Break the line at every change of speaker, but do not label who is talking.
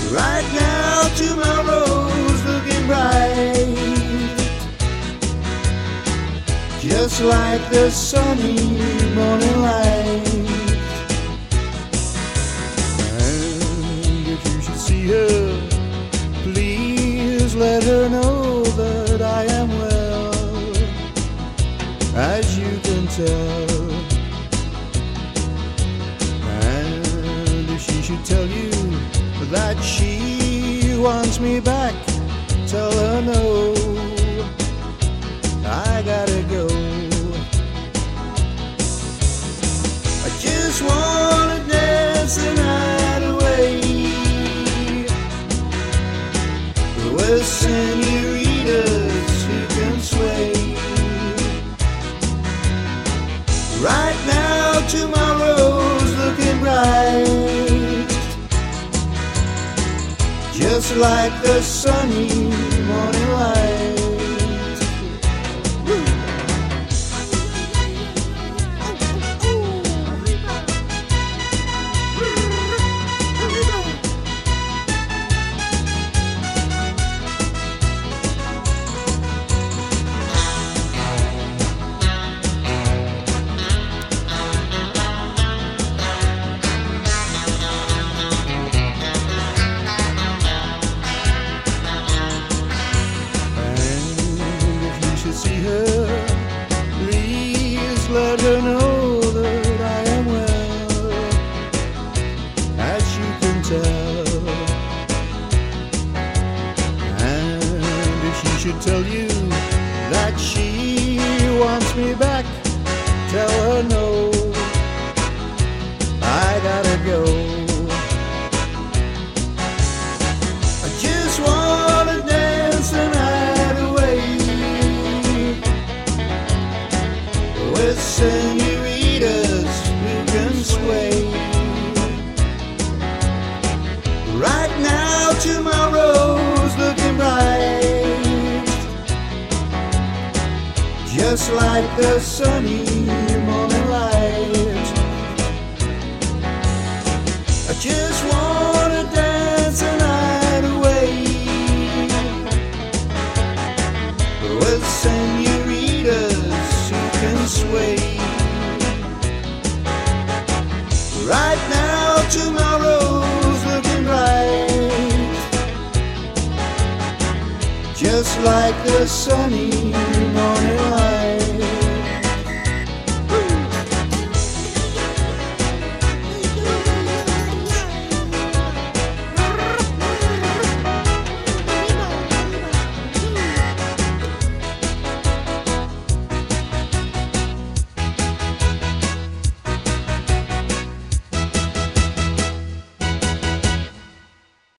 Right now tomorrow's looking bright, just like the sunny morning light. And if you should see her, please let her know that I am well, as you can tell. And if she should tell you that she wants me back, tell her no, I gotta go. I just wanna dance the night away with senoritas who can sway. Right now tomorrow's looking bright, just like the sunny morning light. See her, please let her know that I am well, as you can tell. And if she should tell you that she wants me back, tell her no, I gotta go. I just wanna dance the night away with senoritas who can sway. Right now tomorrow's looking bright, just like the sunny morning light. I just wanna dance the night away with senoritas who can sway. Right now tomorrow's looking bright, just like the sunny morning light.